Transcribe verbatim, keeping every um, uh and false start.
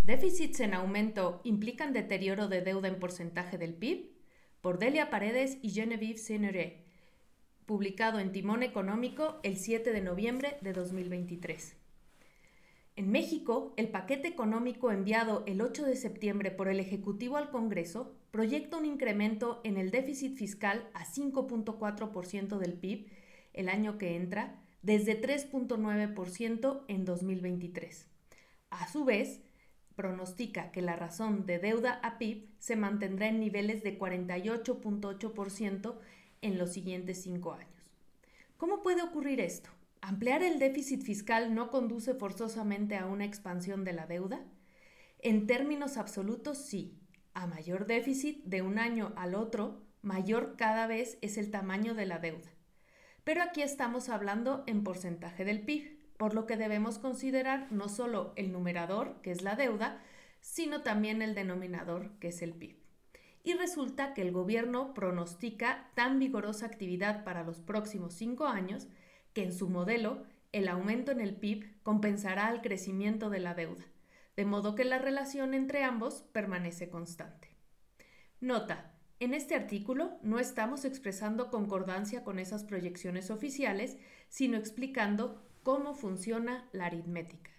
¿Déficits en aumento implican deterioro de deuda en porcentaje del P I B? Por Delia Paredes y Genevieve Signoret, publicado en Timón Económico el siete de noviembre de dos mil veintitrés. En México, el paquete económico enviado el ocho de septiembre por el Ejecutivo al Congreso proyecta un incremento en el déficit fiscal a cinco punto cuatro por ciento del P I B el año que entra, desde tres punto nueve por ciento en dos mil veintitrés. A su vez, pronostica que la razón de deuda a P I B se mantendrá en niveles de cuarenta y ocho punto ocho por ciento en los siguientes cinco años. ¿Cómo puede ocurrir esto? ¿Ampliar el déficit fiscal no conduce forzosamente a una expansión de la deuda? En términos absolutos, sí. A mayor déficit de un año al otro, mayor cada vez es el tamaño de la deuda. Pero aquí estamos hablando en porcentaje del P I B, por lo que debemos considerar no solo el numerador, que es la deuda, sino también el denominador, que es el P I B. Y resulta que el gobierno pronostica tan vigorosa actividad para los próximos cinco años que en su modelo el aumento en el P I B compensará al crecimiento de la deuda, de modo que la relación entre ambos permanece constante. Nota: en este artículo no estamos expresando concordancia con esas proyecciones oficiales, sino explicando cómo funciona la aritmética.